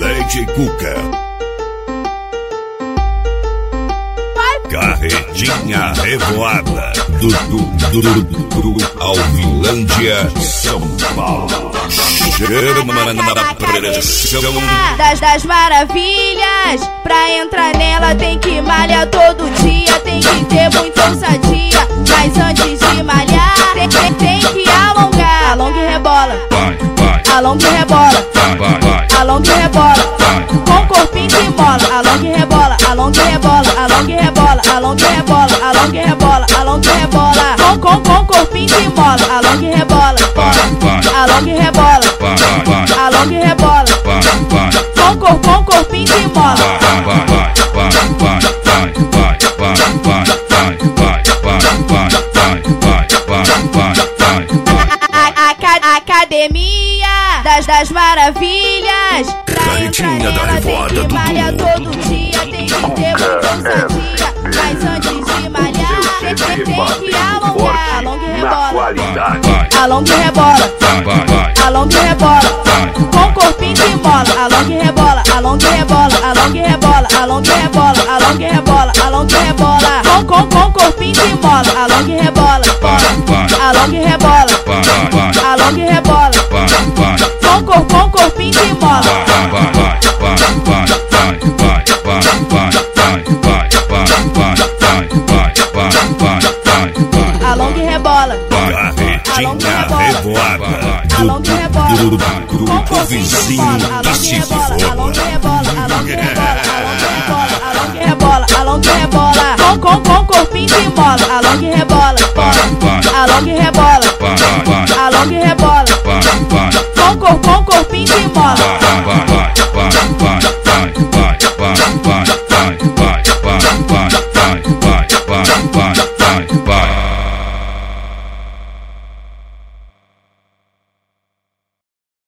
DJ Cuca. Carretinha revoada do Alvilândia, São Paulo. Chama na pressão das maravilhas. Pra entrar nela tem que malhar todo dia, tem que ter muita ousadia. Mas antes de malhar tem que alongar. Alonga e rebola, alonga e rebola, alonga e rebola. Com corpinho de mola, alonga e rebola, alonga e rebola, alonga e rebola, alonga e rebola, alonga e rebola, alonga e rebola. Com corpinho de mola, alonga e rebola, alonga e rebola, alonga e rebola. Com corpinho de mola. Academia das maravilhas. Carretinha da revoada do malha todo dia, tem que ter muita ousadia. Mas antes de malhar tem que alongar. Alonga e rebola, alonga e rebola, alonga e rebola. Com corpinho de mola, alonga e rebola, alonga e rebola, alonga e rebola, alonga e rebola, alonga e rebola, alonga e rebola. Com corpinho de mola, alonga e rebola, alonga e rebola, alonga e rebola. Com corpinho de mola. Alonga e rebola, Carretinha revoada do grupo vizinho da Cifola. alonga e rebola, alonga e rebola, alonga e rebola, alonga e rebola. Com corpinho de mola, alonga e rebola, alonga e rebola, alonga e rebola.